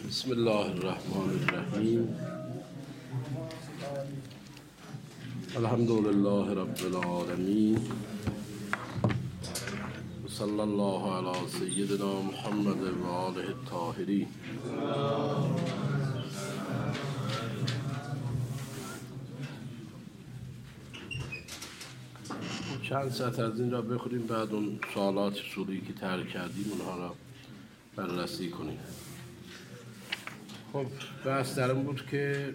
بسم الله الرحمن الرحیم. الحمد لله رب العالمین و صلی الله علی سیدنا محمد و آله الطاهرین. چند سطر از این را بخوریم، بعد اون سوالات اصولی که ترک کردیم اونها را بررسی کنیم. خب بحث در این بود که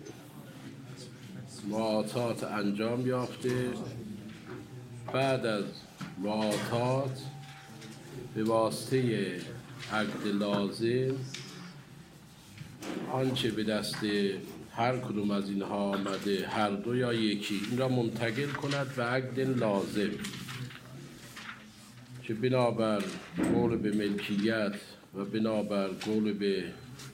معاطات انجام یافته، بعد از معاطات به واسطه عقد لازم آنچه به دست هر کدوم از اینها آمده، هر دو یا یکی، این را منتقل کند به عقد لازم که بنابر قول به ملکیت و بنابر قول به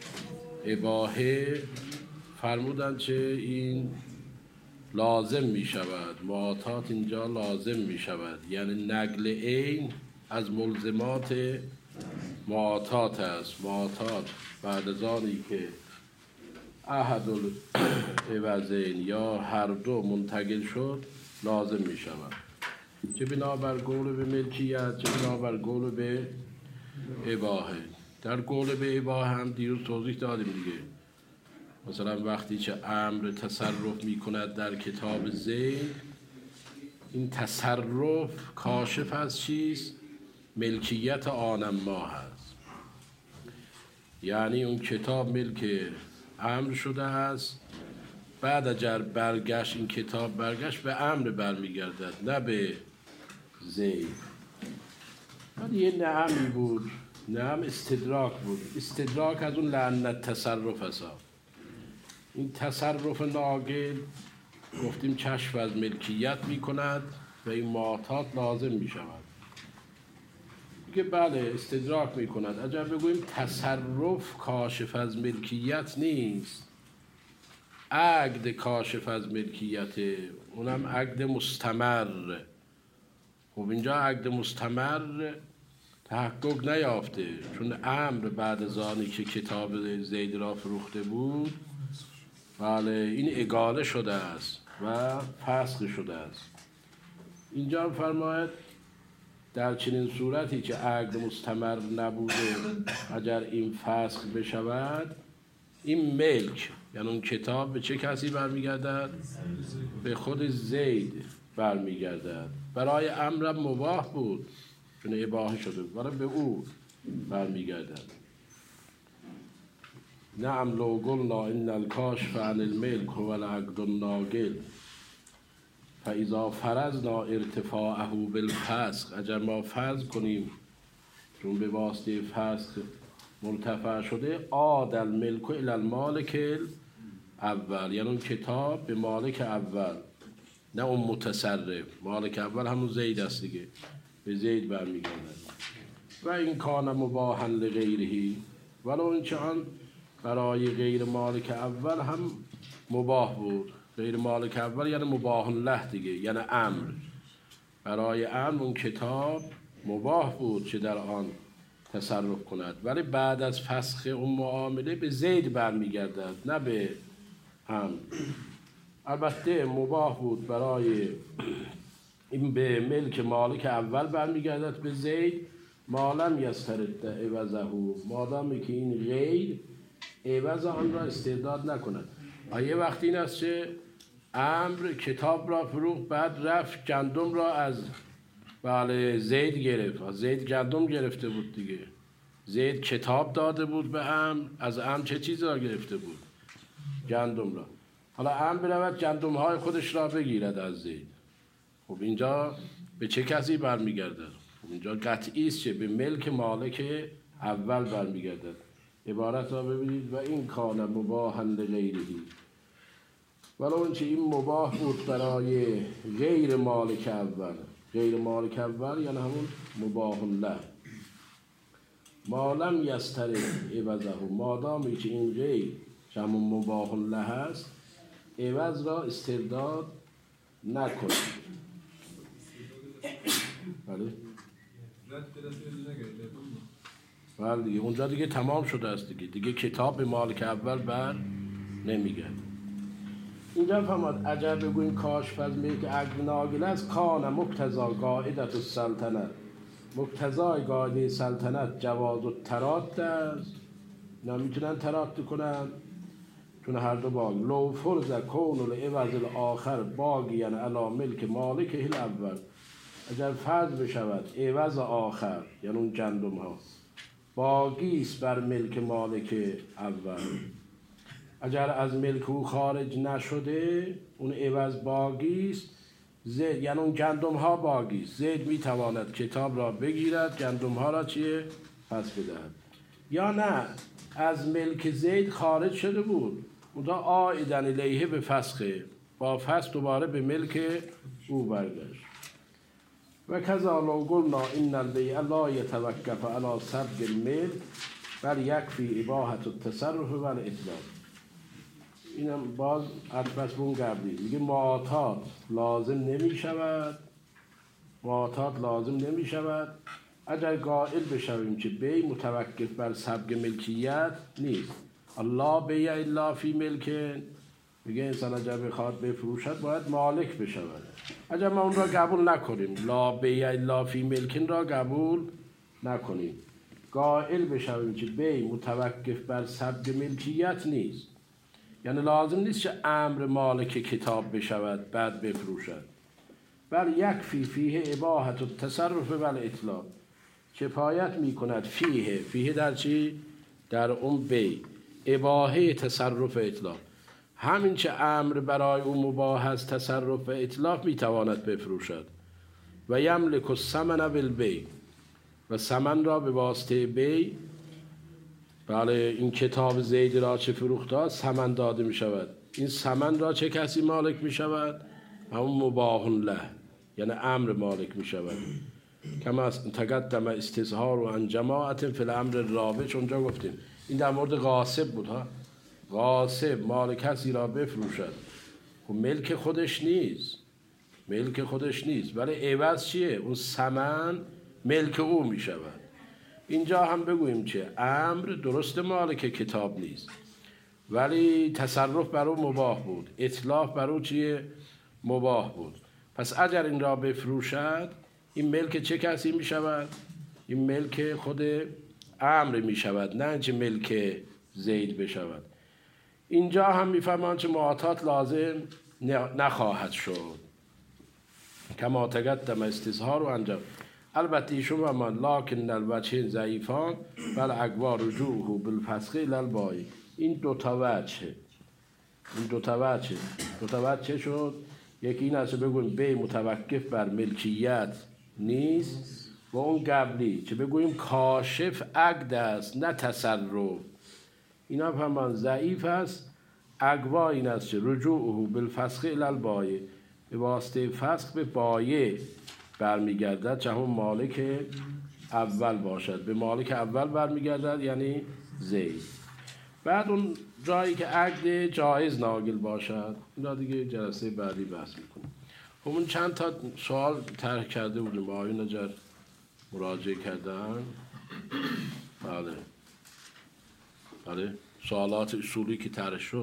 اباحه فرمودند که این لازم می شود. معاطات اینجا لازم می شود، یعنی نقل عین از ملزمات معاطات است. معاطات بعد از آنی که احد العوضین یا هر دو منتقل شد لازم می شود، چه بنابر قول به ملکیت چه بنابر قول به اباحه. در قول به اباحه هم دیروز توضیح دادیم دیگه. مثلا وقتی که امر تصرف می کند در کتاب زید، این تصرف کاشف از چیست؟ ملکیت آن ما هست، یعنی اون کتاب ملک امر شده است. بعد اگر برگشت این کتاب برگشت به امر برمیگردد، نه به زید. ولی یه نعمی بود، نعم استدراک بود. استدراک از اون لعنت تصرف حساب. این تصرف ناقل گفتیم کشف از ملکیت می کند و این معاطات لازم می شود. میگه بله استدراک می کند. اگر بگوییم تصرف کاشف از ملکیت نیست، عقد کاشف از ملکیت، اونم عقد مستمر. خب اینجا عقد مستمر تحقق نیافته، چون امر بعد از آنی که کتاب زید را فروخته بود، بله این اگاله شده است و فسخ شده است. اینجا هم فرماید در چنین صورتی که عقد مستمر نبوده، اگر این فسخ بشود، این ملک یعنی اون کتاب به چه کسی برمیگردد؟ به خود زید برمیگردد. برای امر مباح بود چون اباحه شده، برای به او برمیگردد. نعم لو قلنا ان الکاشف عن الملک هو العقد الناقل فاذا فرضنا ارتفاعه بالفسخ. اگر ما فرض کنیم چون به واسطه فسخ مرتفع شده، عاد الملک الی المالک اول، یعنی اون کتاب به مالک اول، نه اون متصرف. مالک اول همون زید است دیگه، به زید برمیگردد. و این کان مباحا لغیره، ولو اینکه آن برای غیر مالک اول هم مباح بود. غیر مالک اول یعنی مباح له دیگه، یعنی امر. برای امر اون کتاب مباح بود که در آن تصرف کند، ولی بعد از فسخ اون معامله به زید برمیگردد، نه به امر. البته مباح بود برای این به ملک مالک اول برمیگردد به زید، مالم یسترد عوضه، مادامی که این غیر عوض آن را استرداد نکند. یه وقتی این است که امر کتاب را فروخت، بعد رفت گندم را از زید گرفت. زید گندم گرفته بود دیگه. زید کتاب داده بود به امر، از امر چه چیز را گرفته بود؟ گندم را. حالا امر برود گندم های خودش را بگیرد از زید. خب اینجا به چه کسی برمیگردد؟ خب اینجا قطعی است که به ملک مالک اول برمیگردد. عبارت را ببینید: و این کان مباحا لغیره، ولو اینکه این مباح بود برای غیر مالک اول. غیر مالک اول یعنی همون مباح له. مالم یسترد عوضه، مادامی که این غیر که همون مباح له است عوض را استرداد نکند. بله ولی دیگه اونجا دیگه تمام شده است دیگه کتاب به مالک اول بر نمیگرد. اینجا فرماد اگر بگویم کاشف از ملک عقد ناگل است کان مقتضا قاعدت السلطنت، مقتضای قاعده سلطنت جواز التراد است. اینا میتونن تراد کنن چون هر دو باقی. لو فرض کون العوض الاخر باقیا علی ملک مالک الاول، اگر فرض بشود عوض آخر یعنی اون گندم ها باقی است بر ملک مالک اول، اگر از ملک او خارج نشده اون عوض باقی است، زید یعنی اون گندم ها باقی است، زید میتواند کتاب را بگیرد گندم ها را چیه پس بدهد. یا نه از ملک زید خارج شده بود اونجا عائدن الیه به فسخه، با فسخ دوباره به ملک او برگشت. و کذا لو قلنا ان البیع لا یتوقف علی سبق الملک بل یکفی اباحة التصرف و الاطلاق. اینم باز عطف بون قبلی میگه معاطات لازم نمی شود، معاطات لازم نمی شود اگر قائل بشویم که بیع متوقف بر سبق ملکیت نیست. الله بیع الا فی ملک، میگه انسان اگر بخواد بفروشد باید مالک بشود. اگر ما اون را قبول نکنیم، لا بیع الا فی ملکن را قبول نکنیم، قائل بشویم که بیع متوقف بر سبق ملکیت نیست، یعنی لازم نیست که امر مالک کتاب بشود بعد بفروشد، بل یکفی فیه اباحة التصرف و الاطلاق، کفایت میکند فیه در چی؟ در اون بیع اباحه تصرف اطلاق، همین چه امر برای اون مباح است تصرف و اطلاق میتواند بفروشد. و یملک الثمن بالبیع، و ثمن را به واسطه بیع، بله این کتاب زید را چه فروخته ثمن داده می شود، این ثمن را چه کسی مالک می شود؟ همون مباح له یعنی امر مالک می شود. کما تقدم استظهار و عن جماعت فی الامر الرابع، اونجا گفتیم این در مورد غاصب بود ها، غاصب مال کسی را بفروشد و ملک خودش نیست، ملک خودش نیست ولی عوض چیه؟ اون ثمن ملک او می شود. اینجا هم بگوییم که امر درست مالک کتاب نیست ولی تصرف بر او مباح بود، اطلاق بر او چیه؟ مباح بود. پس اگر این را بفروشد این ملک چه کسی می شود؟ این ملک خود امر می شود، نه اینکه ملک زید بشود. اینجا هم میفهمند که معاطات لازم نخواهد شد. کما تقدم استظهار و انجام. البته ایشون و من لکن الوجهین ضعیفان بل اقوا رجوعه بالفسخ الی البایع. این دوتا وجه، این دوتا وجه شد. یکی این است بگوییم بیع متوقف بر ملکیت نیست و اون قبلی که بگوییم کاشف عقد است نه تصرف. اینا فهمان ضعیف است. اقوا این است که رجوعه بالفسخ الی البایع، به واسطه فسخ به بایع برمیگردد چه همون مالک اول باشد، به مالک اول برمیگردد یعنی زید. بعد اون جایی که عقد جایز ناگل باشد اینا دیگه جلسه بعدی بحث میکنیم. خب اون چند تا سوال طرح کرده بودیم با آقای نجار مراجعه کردن. بله سوالات اصولی که طرح شد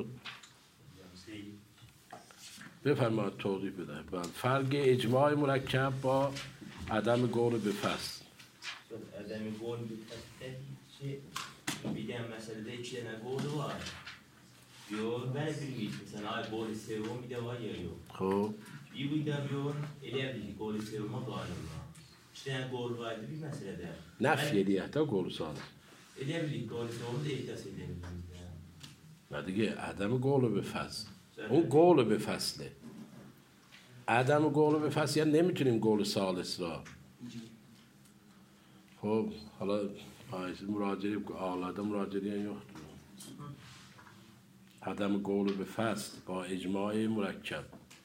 بفرمایید توضیح بده. بله فرق اجماع مرکب با عدم قول به فصل. عدم قول به فصل چه میگم مثلا چه نقول var diyor ben bilmiyorum mesela ay gol seviyorum bir de var ya yok. خب Bir bu da diyor eleyebilir gol seviyorum galiba. İşte gol vardı bir mesele de. نفی دیگه قول ساده. Eleyebilir gol seviyorum da ihtas edelim. و دیگه عدم قول به فصل. اون قول به فصله. عدم قول به فصل یعنی نمیتونیم قول ثالث را. خب حالا مراجعه آلاده مراجعه یا عدم قول به فصل با اجماع مرکب.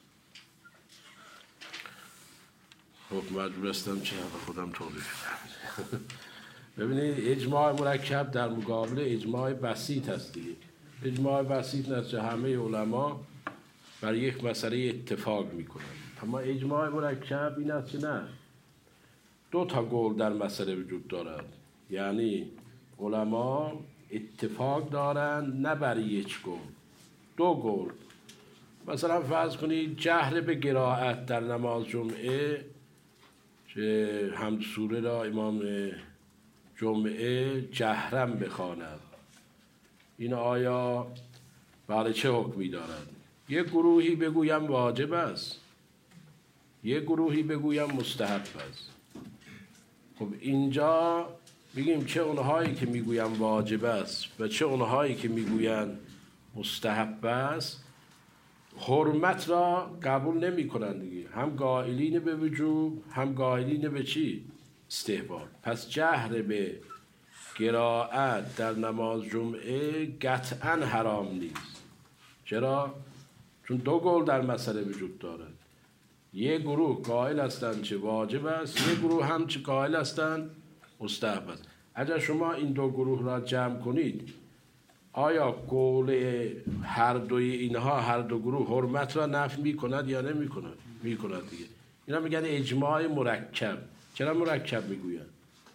خب مجبور هستم چه خودم توضیح بدم. ببینید اجماع مرکب در مقابل اجماع بسیط هست دیگه. اجماع بسیط است که همه علما بر یک مسئله اتفاق میکنند، اما اجماع مرکب این است که نه، دو تا قول در مسئله وجود دارد، یعنی علما اتفاق دارن نه بر یک قول، دو قول. مثلا فرض کنید جهر به قرائت در نماز جمعه که حمد سوره را امام جمعه جهرم بخواند، این آیا بله چه حکمی دارد؟ یک گروهی بگویم واجب است، یک گروهی بگویم مستحب است. خب اینجا بگیم چه اونهایی که میگویم واجب است و چه اونهایی که میگوین مستحب است حرمت را قبول نمی کنند دیگه، هم قائلین به وجوب هم قائلین به چی؟ استحباب. پس جهر به قرائت در نماز جمعه قطعا حرام نیست. چرا؟ چون دو قول در مسئله وجود دارد، یک گروه قائل هستند چه واجب است، یک گروه هم چه قائل هستند مستحب است. اگر شما این دو گروه را جمع کنید، آیا قول هر دوی اینها، هر دو گروه حرمت را نفی می کند یا نمی کند؟ می کند دیگه. اینا میگن اجماع مرکب. چرا مرکب میگوین؟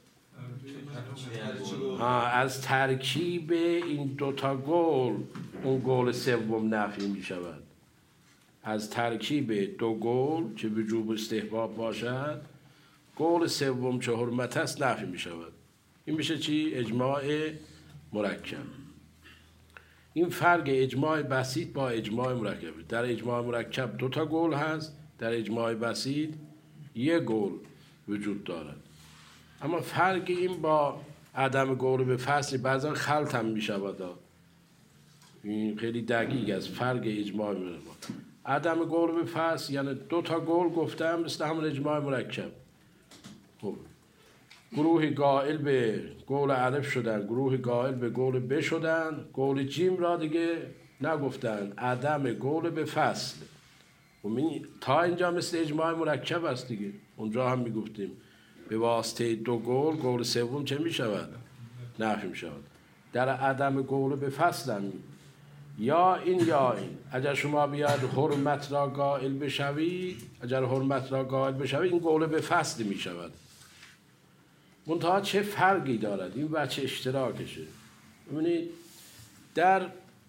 از ترکیب این دوتا قول اون قول سوم نفی می شود. از ترکیب دو قول چه وجوب استحباب باشد، قول سوم چه حرمت است نفی می شود. این میشه چی؟ اجماع مرکب. این فرق اجماع بسیط با اجماع مرکب. در اجماع مرکب دو تا قول هست، در اجماع بسیط یک قول وجود دارد. اما فرق این با عدم قول به فصل بعضا خلط هم می شود. این خیلی دقیق است فرق اجماع مرکب. عدم قول به فصل یعنی دو تا قول گفتم مثل همون اجماع مرکب. خب گروه قائل به قول الف شدن، گروه قائل به قول ب شدن، قول جیم را دیگه نگفتن، عدم قول به فصل. تا اینجا مثل اجماع مرکب است دیگه. اونجا هم میگفتیم به واسطه دو قول قول سوم چه میشود؟ نفی میشود. در عدم قول به فصل هم یا این یا این. اگر شما بیاد حرمت را قائل بشوید، اگر حرمت را قائل بشوید این قول به فصل میشود. منتها چه فرقی دارد؟ این بچه اشتراکشه. ببینید در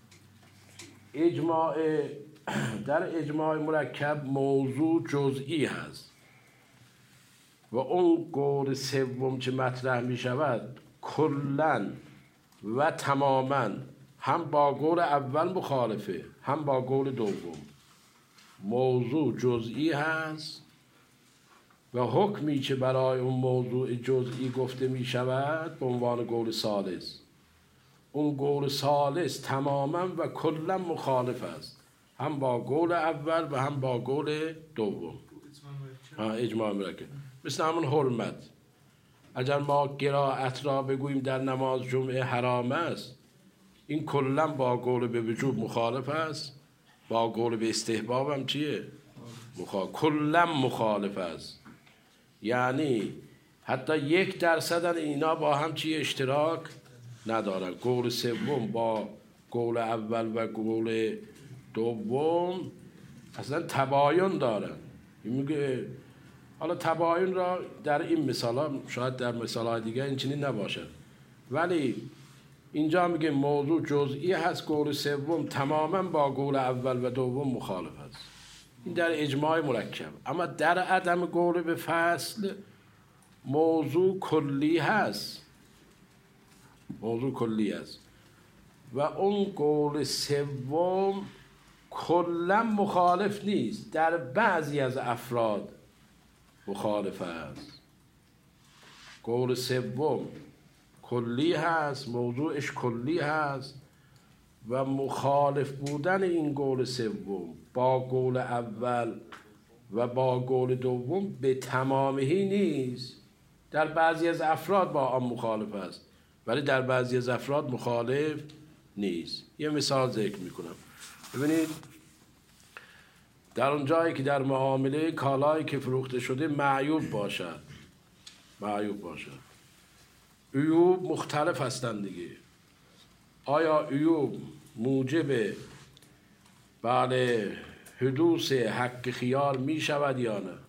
اجماع مرکب موضوع جزئی هست و اون قول سوم که مطرح می شود کلاً و تماماً هم با قول اول مخالفه هم با قول دوم. موضوع جزئی هست و حکمی که برای اون موضوع جزئی گفته می شود به عنوان قول ثالث، اون قول ثالث تماما و کلا مخالف است هم با قول اول و هم با قول دوم. اجماع مرکب مثل همون حرمت. اگر ما قرائت را بگوییم در نماز جمعه حرام است، این کلا با قول به وجوب مخالف است، با قول به استحباب هم چیه؟ کلا مخالف است. یعنی حتی 1% اینا با هم چی اشتراک ندارن. قول سوم با قول اول و قول دوم اصلا تباین دارن. این میگه حالا تباین را در این مثالا، شاید در مثالهای دیگه این چنین نباشد، ولی اینجا میگه موضوع جزئی هست، قول سوم تماما با قول اول و دوم مخالف است. این در اجماع مرکب. اما در عدم قول به فصل موضوع کلی هست، موضوع کلی است و اون قول سوم کلا مخالف نیست، در بعضی از افراد مخالف است. قول سوم کلی هست، موضوعش کلی هست و مخالف بودن این قول سوم با قول اول و با قول دوم به تمامهی نیست. در بعضی از افراد با آن مخالف است ولی در بعضی از افراد مخالف نیست. یه مثال ذکر میکنم. ببینید در اون جایی که در معامله کالایی که فروخته شده معیوب باشد، عیوب مختلف هستند دیگه. آیا عیوب موجب حدوث حق خیار می شود یا نه؟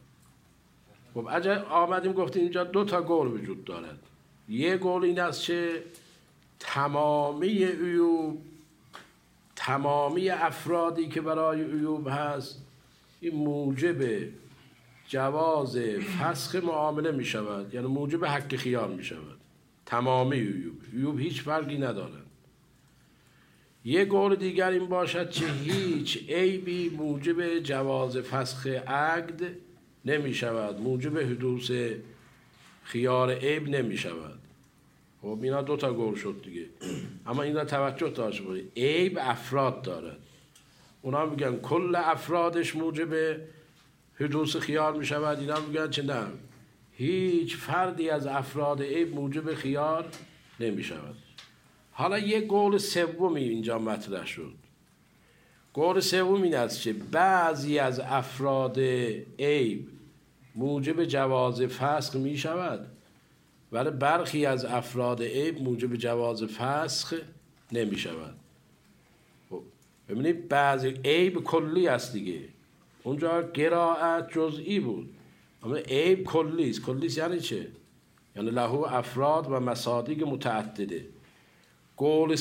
خب اگر آمدیم گفتیم اینجا 2 تا قول وجود دارد. یک قول این است که تمامی عیوب، تمامی افرادی که برای عیوب هست، این موجب جواز فسخ معامله می شود، یعنی موجب حق خیار می شود. تمامی عیوب هیچ فرقی ندارند. یک قول دیگر این باشد که هیچ عیبی موجب جواز فسخ عقد نمی شود، موجب حدوث خیار عیب نمی شود. خب اینا دو تا قول شد دیگه. اما اینا توجه داشته باشید، عیب افراد دارد. اونا میگن کل افرادش موجب حدوث خیار می شود، اینا میگن چه نه، هیچ فردی از افراد عیب موجب خیار نمی شود. حالا یک قول سومی اینجا مطرح شد. قول سوم این است که بعضی از افراد عیب موجب جواز فسخ می شود، ولی برخی از افراد عیب موجب جواز فسخ نمی شود. ببینید بعضی عیب کلی است دیگه، اونجا قرائت جزئی بود، اما عیب کلی است. کلی است یعنی چه؟ یعنی له افراد و مصادیق متعدده. قول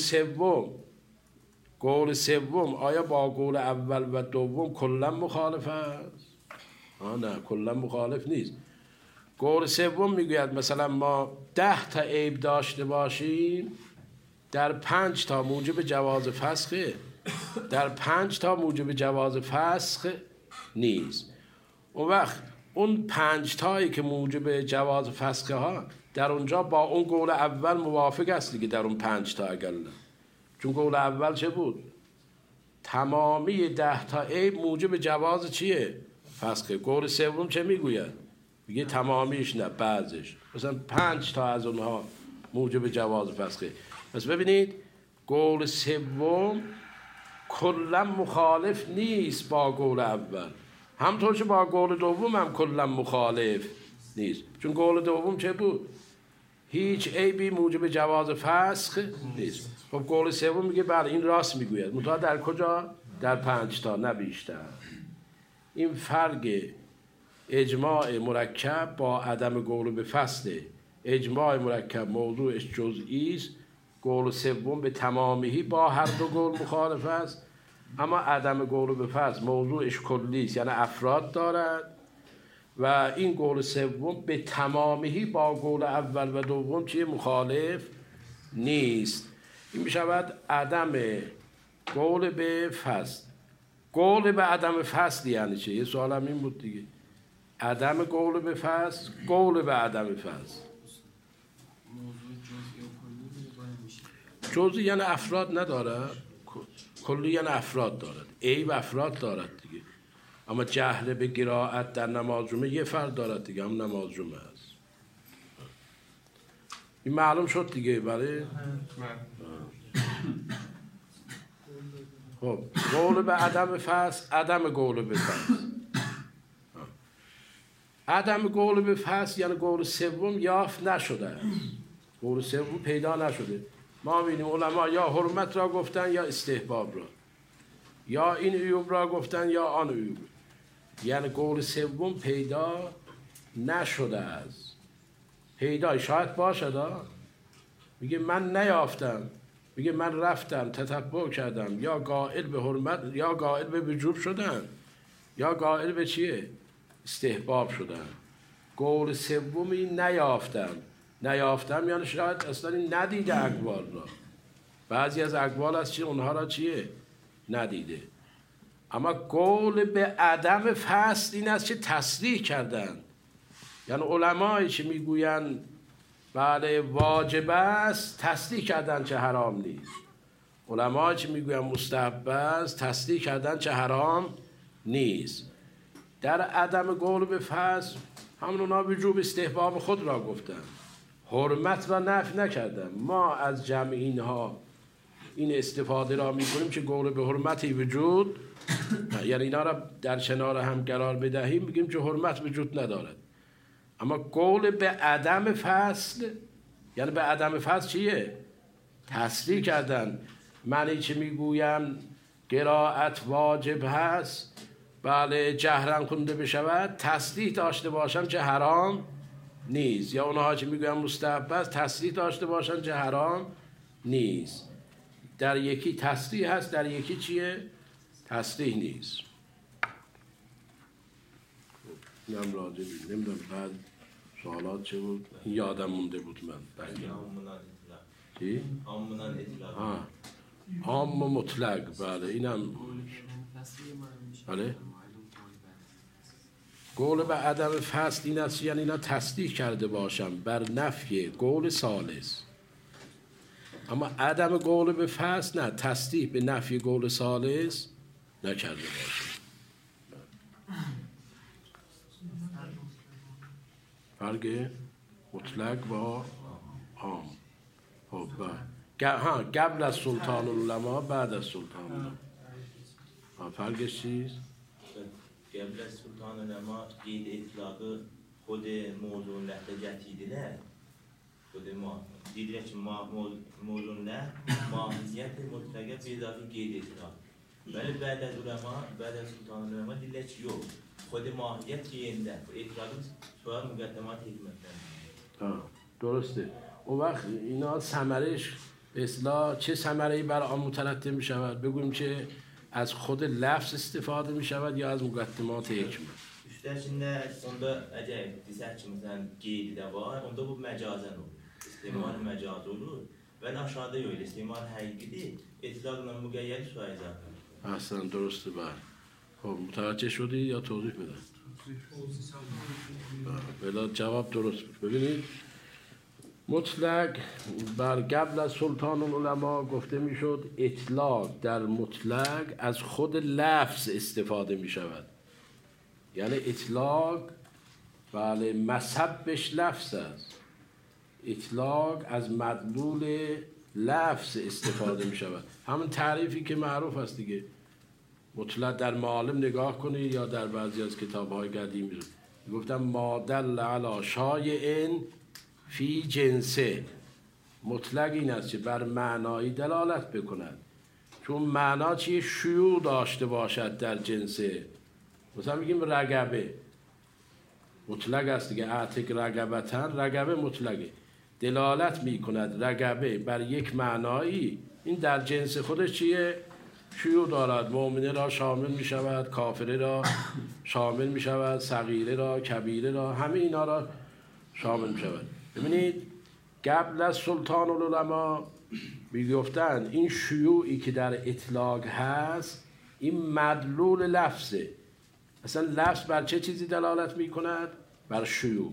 سوم آیا با قول اول و دوم کلا مخالف است؟ نه، کلا مخالف نیست. قول سوم میگوید مثلا ما 10 تا عیب داشته باشیم، در 5 تا موجب جواز فسخه، در 5 تا موجب جواز فسخ نیست. اون وقت اون 5 تایی که موجب جواز فسخه ها در اونجا با اون قول اول موافق است دیگه، در اون 5 تا اگر نه. چون قول اول چه بود؟ تمامی 10 تا عیب موجب جواز چیه؟ فسخه. قول سوم چه میگوید؟ میگه تمامیش نه، بعضش، مثلا 5 تا از اونها موجب جواز فسخه. پس ببینید قول سوم کلا مخالف نیست با قول اول، همطور که با قول دوم هم کلا مخالف نیست. چون قول دوم چه بود؟ هیچ عیبی موجب جواز فسخ نیست. خب قول سوم میگه بله این راست میگوید، منتها در کجا؟ در 5 تا نه بیشتر. این فرق اجماع مرکب با عدم قول به فصله. اجماع مرکب موضوعش جزئی است، قول سوم به تمامی با هر دو قول مخالف است، اما عدم قول به فصل موضوعش کلی است، یعنی افراد دارد، و این قول سوم به تمامی با قول اول و دوم چیه؟ مخالف نیست. این میشود عدم قول به فصل. قول به عدم فصل یعنی چه؟ یه سوالم این بود دیگه. عدم قول به فصل، قول به عدم فصل. جزئی یعنی افراد ندارد، کلی یعنی افراد دارد. عیب افراد دارد دیگه. اما جهل به قرائت در نماز جمعه یه فرد دارد دیگه، هم نماز جمعه است. این معلوم شد دیگه. بله. خب قول به عدم فصل، عدم قول به فصل. عدم قول به فصل یعنی قول سوم یافت نشده است، قول سوم پیدا نشده. ما ببینیم علما یا حرمت را گفتن یا استحباب را، یا این عیوب را گفتن یا آن عیوب، یعنی قول سوم پیدا نشده است. پیدا شاید باشد، میگه من نیافتم، میگه من رفتم تتبع کردم، یا قائل به حرمت یا قائل به وجوب شدن، یا قائل به چیه؟ استحباب شدن. قول سومی نیافتم یعنی شاید اصلا ندیده اقوال را. بعضی از اقوال از چی اونها را چیه؟ ندیده. اما قول به عدم فصل این است که تصریح کردن، یعنی علمایی که میگویند بله واجب است تصریح کردن چه حرام نیست، علمایی که میگویند مستحب است تصریح کردن چه حرام نیست. در عدم قول به فصل همون اونا وجوب استحباب خود را گفتن، حرمت را نفی نکردن. ما از جمع اینها این استفاده را میکنیم که قول به حرمتی وجود، یعنی اینا را در کنار هم قرار بدهیم، میگیم که حرمت وجود ندارد. اما قول به عدم فصل یعنی به عدم فصل چیه؟ تصریح کردن. معنی چه میگویم؟ قرائت واجب هست، بله جهرن خونده بشود، تصریح داشته باشم چه حرام نیست. یا اونها که میگویم مستحب است تصریح داشته باشن چه حرام نیست. در یکی تصریح هست، در یکی چیه؟ تصریح نیست. اینم راجع بید نمیدونم بعد سوالات چه بود؟ این یادم مونده بود من چی؟ عام و مطلق. بله اینم بله قول به عدم فصل این است یعنی اینا تصدیق کرده باشم بر نفی قول ثالث، اما عدم قول به فصل نه، تصدیق به نفی قول ثالث نکرده باشم. فرق مطلق با عام. خب قبل از سلطان العلماء بعد از سلطان العلماء فرقش چیست؟ قبل از سلطان العلماء قید اطلاق خود موضوع لحظه جدیده، خود ما دیدیم که موضوع نه ماهیت مطلقه به اضافه قید اطلاق، ولی بعد از علماء بعد از سلطان العلماء دیدیم که یو خود ماهیت ینده اطلاق سوال مقدمات حکمت. درسته. اون وقت اینا ثمرش به اصطلاح چه ثمره‌ای بر آن مترتب می شود؟ بگویم که از خود لفظ استفاده می شود یا از مقدمات حکمت؟ İşte şimdi onda acayip desek ki mesela giydi de var, onda bu mecazen olur. İstimal mecaz olur. Ve aşağıda öyle istimal hakiki اطلاقla mügeyyel suay zaten. اصلا درسته. بله. خب متوجه شدی یا توضیح بده؟ بله جواب درست بود. ببینید مطلق بر قبل از سلطان العلماء گفته میشد اطلاق در مطلق از خود لفظ استفاده می شود. یعنی اطلاق بله مصبش لفظ است، اطلاق از مدلول لفظ استفاده می شود. همون تعریفی که معروف است دیگه. مطلق در معالم نگاه کنی یا در بعضی از کتاب‌های قدیمی گفتم ما دل علی شایع فی جنسه. مطلق این است که بر معنایی دلالت بکند، چون معنا چیه؟ شیوع داشته باشد در جنسه. مثلا میگیم رگبه مطلق است دیگه، اعتق رگبتن، رگبه مطلقه، دلالت میکند رگبه بر یک معنایی، این در جنس خودش چیه؟ شیوع دارد، مؤمنه را شامل میشود، کافره را شامل میشود، صغیره را، کبیره را، همه اینا را شامل میشود. ببینید قبل از سلطان العلماء میگفتند این شیوعی که در اطلاق هست این مدلول لفظه. اصلا لفظ بر چه چیزی دلالت میکند؟ بر شیوع.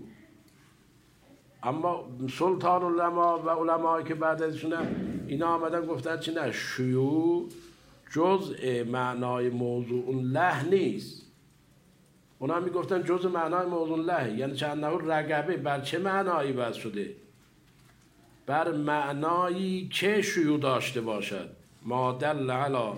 اما سلطان العلماء و علمایی که بعد ازشون اینا آمدن گفتن چه نه، شیوع جزء معنای موضوع له نیست. اونا میگفتن جزء معنای موضوع له، یعنی چند نهو رگبه بر چه معنایی بس شده؟ بر معنایی که شیوع داشته باشد. ما دل علی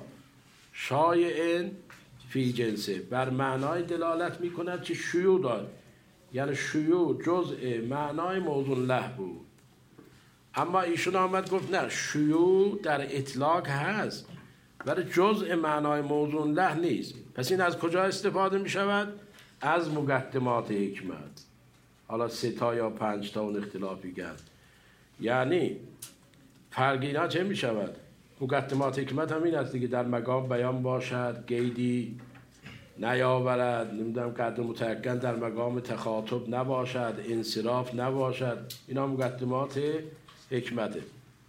شایع فی جنسه، بر معنای دلالت میکند که شیوع دارد، یعنی شیوع جزء معنای موضوع له بود. اما ایشون آمد گفت نه، شیوع در اطلاق هست ولی جزء معنای موضوع له نیست. پس این از کجا استفاده می شود؟ از مقدمات حکمت. حالا 3 تا یا 5 تا اون اختلافی کرد. یعنی فرق اینا چه می شود؟ مقدمات حکمت همین است دیگه، در مقام بیان باشد، قیدی نیاورد، نمیدونم قدر متیقن در مقام تخاطب نباشد، انصراف نباشد، اینا مقدمات حکمته.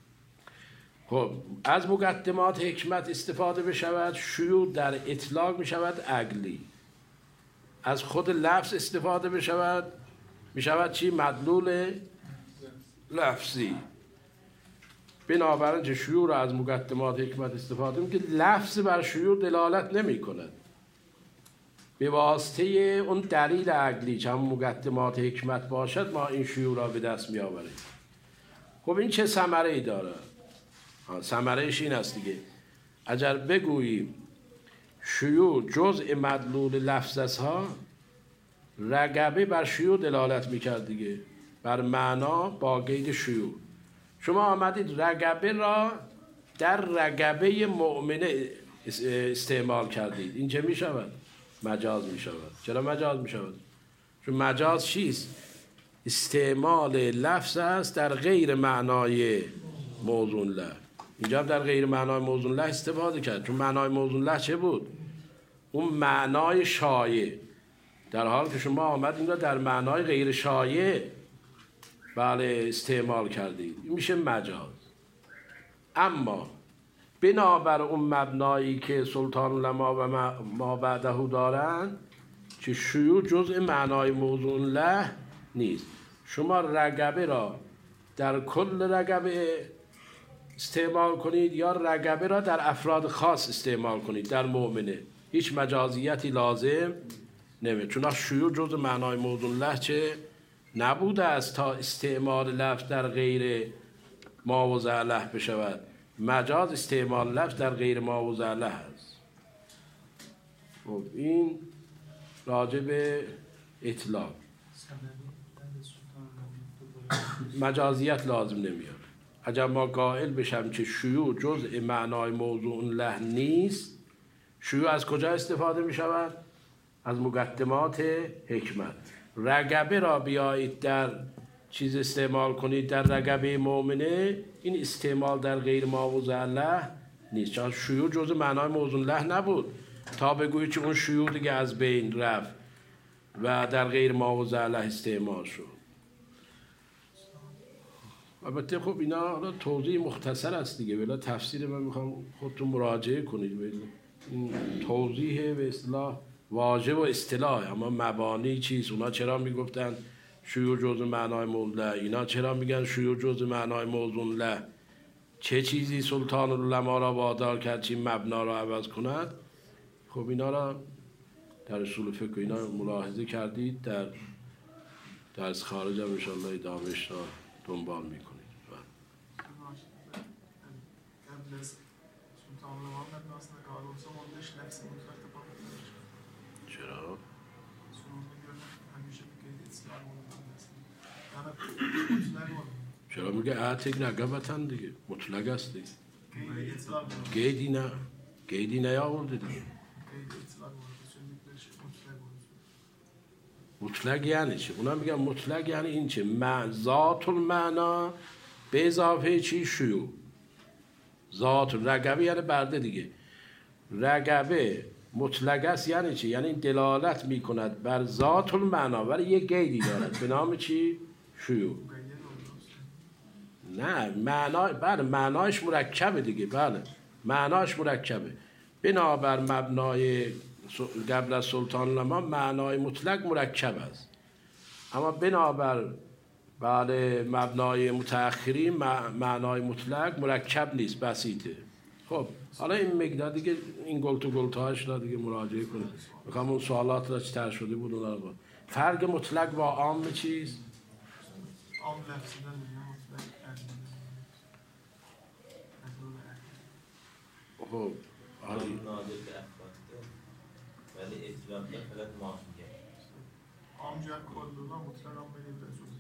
خب از مقدمات حکمت استفاده بشود، شیوع در اطلاق می شود عقلی. از خود لفظ استفاده بشود می شود چی؟ مدلول لفظی. بنابراین شیوع را از مقدمات حکمت استفاده می که لفظ بر شیوع دلالت نمی کند، به واسطه اون دلیل عقلی که هم مقدمات حکمت باشد ما این شیوع را به دست می آوریم. خب این چه ثمره‌ای داره؟ ثمره‌اش این است دیگه، اگر بگوییم شیوع جزء مدلول لفظ است ها، رگبه بر شیوع دلالت میکرد دیگه، بر معنا با قید شیوع. شما آمدید رگبه را در رگبه مؤمنه استعمال کردید، این چه میشود؟ مجاز میشود. چرا مجاز میشود؟ چون مجاز چیست؟ استعمال لفظ است در غیر معنای موضوع له. اینجا هم در غیر معنای موضوع له استفاده کرد، چون معنای موضوع له چه بود؟ اون معنای شایع، در حالی که شما آمد این را در معنای غیر شایع بله استعمال کردید، این میشه مجاز. اما بنابر اون مبنایی که سلطان العلماء و ما بعده دارن که شیوع جزء معنای موضوع له نیست. شما رگبه را در کل رگبه استعمال کنید یا رگبه را در افراد خاص استعمال کنید، در مؤمنه هیچ مجازیتی لازم نمیشه، چون شیوع جزء معنای موضوع له چه نبوده است تا استعمال لفظ در غیر ماوضع له بشود. مجاز استعمال لفظ در غیر ماوضع له است. خب این راجع به اطلاق مجازیت لازم نمیاد. اگر ما قائل بشم که شیوع جزء معنای موضوع له نیست، شیوع از کجا استفاده می شود؟ از مقدمات حکمت. رگبه را بیایید در چیز استعمال کنید در رگبه مؤمنه، این استعمال در غیر ماوضع له نیست، چون شیوع جزء معنای موضوع له نبود تا بگویید که اون شیوع دیگه از بین رفت و در غیر ماوضع له استعمال شد. البته خب اینا توضیح مختصر است دیگه، ولی تفسیر من میخوام خودتون مراجعه کنید. این توضیح به اصطلاح واژه و اصطلاح، اما مبانی چیست؟ اونا چرا میگفتن شیوع جزء معنای موضوع له، اینا چرا میگن شیوع جزء معنای موضوع له؟ چه چیزی سلطان العلماء را وادار کرد چین مبنا را عوض کند؟ خب اینا را در اصول فقه اینا ملاحظه کردید، در درس خارج هم انشاءالله ادامهش را دنبال میکنید. چرا؟ چرا میگه اعتق نگبتن دیگه، مطلق است دیگه. گیدی نیاورده دیگه. مطلق یعنی چه؟ اونا میگن مطلق یعنی این چه؟ ذات المعنا به اضافه چی؟ شیوع. ذات رگبه یعنی برده دیگه. رگبه مطلق است یعنی چی؟ یعنی دلالت میکند بر ذات المعنا ولی یک قیدی دارد به نام چی؟ شیوع. نه معنای بله معنایش مرکبه دیگه، بله معنایش مرکبه. بنابر مبنای قبل از سلطان العلماء معنای مطلق مرکب است، اما بنابر بله مبنای متأخرین معنای مطلق مرکب نیست، بسیطه. خب حالا این مقدار دیگه این گلت و گلت‌هاش را دیگه مراجعه کنید. میخوام اون سوالات را چی تر شده بود اونا رو. فرق مطلق با عام چیست؟ عام لفظیدن مطلق. خب عام نادر به افراده ولی اطلاق فقط ماهیه. عام جا کلونا مطلق هم بگید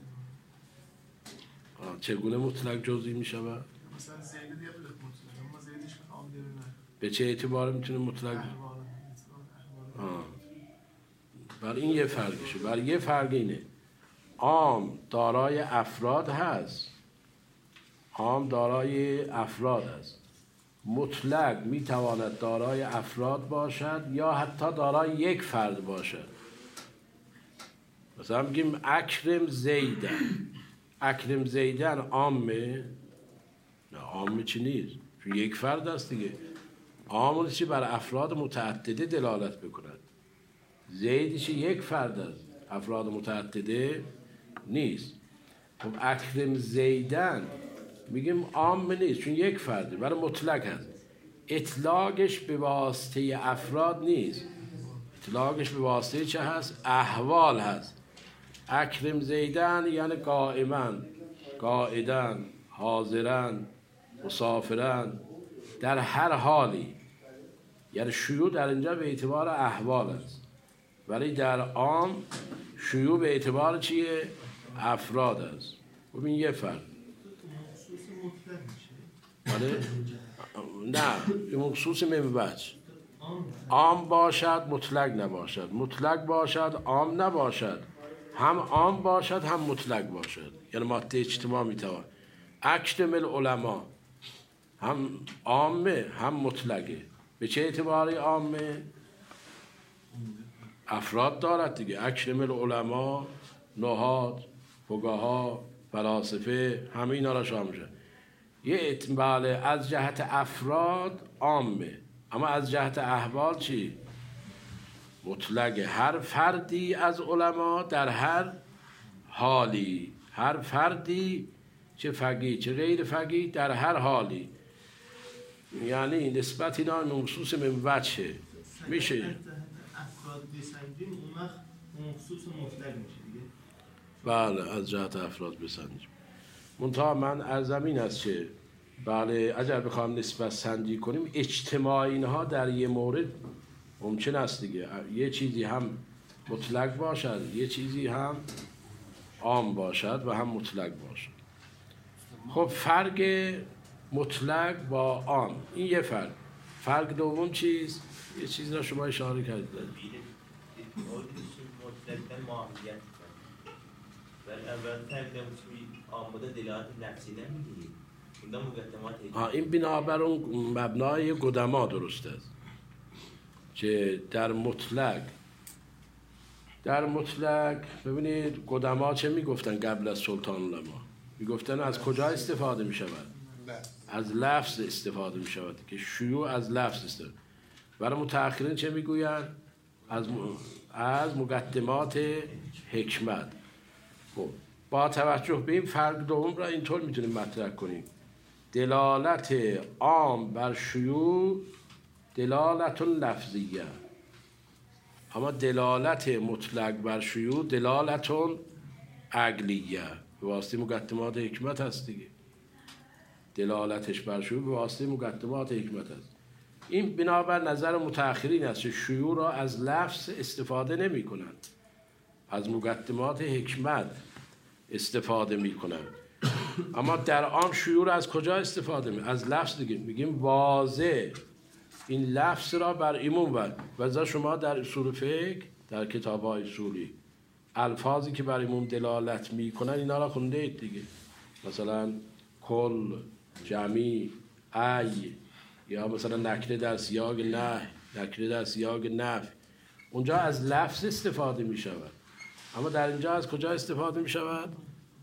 به جزئی. چگونه مطلق جزئی می شود؟ مثلا زیده دیگه بلد مطلق، اما زیدش که عام دیره نه. به چه اعتبار میتونه مطلق؟ برای این یه فرقشه. برای یه فرق اینه عام دارای افراد هست، عام دارای افراد است. مطلق میتواند دارای افراد باشد یا حتی دارای یک فرد باشد. مثلا بگیم اکرم زیدن، اکرم زیدن عامه؟ نه عامه چی نیست، چون یک فرد است دیگه. عامه چی بر افراد متعدده دلالت بکند. زیدی چی یک فرد است، افراد متعدده نیست. خب اکرم زیدن میگیم عام نیست چون یک فرده، برای مطلق هست. اطلاقش به واسطه افراد نیست، اطلاقش به واسطه چه هست؟ احوال هست. اکرم زیدن یعنی قائمن، قائدن، حاضرن، مسافرن، در هر حالی. یعنی شیوع در اینجا به اعتبار احوال است، ولی در عام شیوع به اعتبار چیه؟ افراد است. خب این یه فرق. بله؟ نه این مخصوص منوچ عام باشد مطلق نباشد، مطلق باشد عام نباشد، هم عام باشد هم مطلق باشد، یعنی ماده اجتماع میتوان. اکرم العلماء هم عامه هم مطلقه. به چه اعتباری عامه؟ افراد دارد دیگه. اکرم العلماء، نحات، فقها، فلاسفه، همه اینا را شامل میشه. بله از جهت افراد عامه، اما از جهت احوال چی؟ مطلقه. هر فردی از علما در هر حالی، هر فردی چه فقیه چه غیر فقیه در هر حالی، یعنی نسبت اینا مخصوص من وجهه میشه. افراد بسنجیم اون وقت مخصوص مطلق میشه دیگه. بله از جهت افراد بسنجیم. منتها من عرضم این است که بله اگر بخوام نسبت سنجی کنیم اجتماع اینها در یه مورد ممکن است دیگه. یه چیزی هم مطلق باشد، یه چیزی هم عام باشد و هم مطلق باشد. خب فرق مطلق با عام این یه فرق. فرق دوم چیز؟ یه چیزی را شما اشاره کردید. مطلق ماهیت ولی اول فرق آمده دلالت لفظی نمیگیری. این بنابر اون مبنای قدما درست است که در مطلق ببینید قدما چه میگفتن قبل از سلطان العلماء؟ میگفتن از کجا استفاده میشود؟ از لفظ استفاده میشود که شیوع از لفظ استفاده. برای متأخرین چه میگویند؟ از مقدمات حکمت. خب با توجه به این فرق دوم را اینطور میتونیم مطرح کنیم: دلالت عام بر شیوع دلالت لفظیه، اما دلالت مطلق بر شیوع دلالت عقلیه. به واسطه مقدمات حکمت هست دیگه. دلالتش بر شیوع به واسطه مقدمات حکمت هست. این بنابر نظر متأخرین است که شیوع را از لفظ استفاده نمی کنند، از مقدمات حکمت استفاده می کنند. اما در آن شیوع را از کجا استفاده می؟ از لفظ دیگه. میگیم واضح این لفظ را بر ایمون ورد. و شما در اصول فقه در کتاب‌های اصولی الفاظی که بر ایمون دلالت میکنن اینا را خونده اید دیگه. مثلا کل، جمی، ای، یا مثلا نکره در سیاق نه، نکره در سیاق نفی. اونجا از لفظ استفاده می شود، اما در اینجا از کجا استفاده می شود؟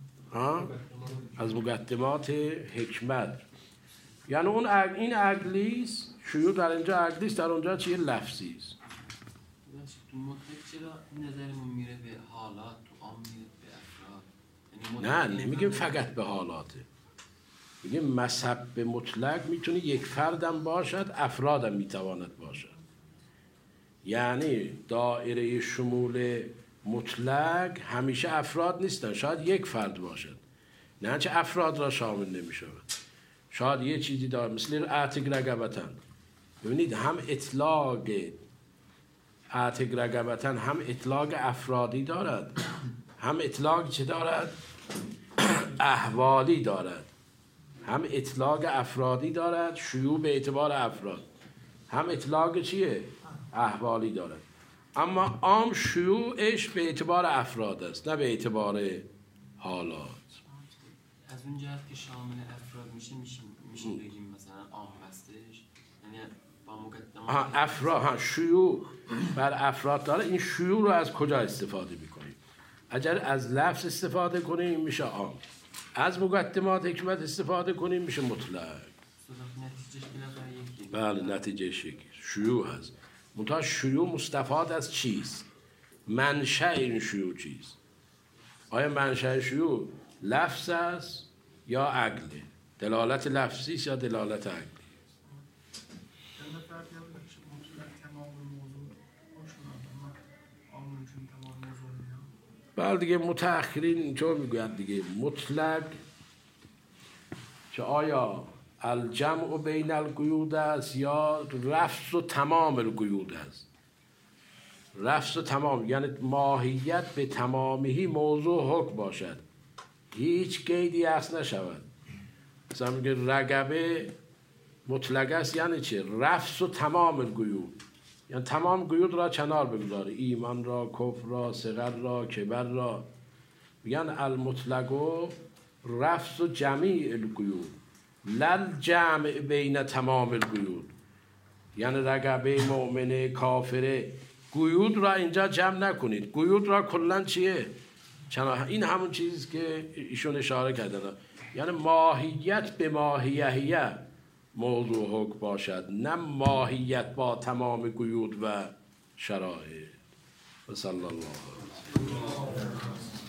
از مقدمات حکمت. یعنی این عقلیست، شیوع در اینجا عقلیست، در اونجا چیه؟ لفظیست. تو مطلق چرا نظرمون میره به حالات، تو عام میره به افراد؟ نه نمیگیم فقط به حالاته، میگیم مذهب به مطلق میتونه یک فردم باشد، افرادم میتواند باشد. یعنی دایره شمول مطلق همیشه افراد نیستن، شاید یک فرد باشد، نه چه افراد را شامل نمیشود. شاید یه چیزی داره مثل اعتق رقبتن. ببینید هم اطلاق اعتق رقبتن هم اطلاق افرادی دارد، هم اطلاق چه دارد؟ احوالی دارد. هم اطلاق افرادی دارد، شیوع به اعتبار افراد، هم اطلاق چیه؟ احوالی دارد. اما عام شیوعش به اعتبار افراد است، نه به اعتبار حالات. از اون جهت که شامل افراد میشه بگیم مثلا عام هستش، یعنی با مقدمات افراد شیوع بر افراد داره. این شیوع رو از کجا استفاده میکنیم؟ اگر از لفظ استفاده کنیم میشه عام، از مقدمات حکمت استفاده کنیم میشه مطلق. بله نتیجه شکل شیوع هست. منتها شیوع مستفاد از چیست؟ منشأ این شیوع چیست؟ آیا منشأ شیوع لفظ است یا عقله؟ دلالت لفظی است یا دلالت عقلی؟ بله دیگه متأخرین اینطور میگویند دیگه مطلق که آیا الجمع بین القیود است یا رفض و تمام القیود است. رفض و تمام یعنی ماهیت به تمامی موضوع حکم باشد، هیچ قیدی اصل نشود. مثلا میگه رقبه مطلق است یعنی چه؟ رفض و تمام القیود، یعنی تمام قیود را کنار بگذاره، ایمان را، کفر را، صغر را، کبر را. میگن المطلق رفض جمیع القیود لل جمع بین تمام القیود. یعنی رقبه مؤمنه کافره قیود را اینجا جمع نکنید. قیود را کلا چیه؟ این همون چیزی که ایشون اشاره کردن، یعنی ماهیت به ماهیه موضوع حکم باشد، نه ماهیت با تمام قیود و شرایط. و صلی الله علیه و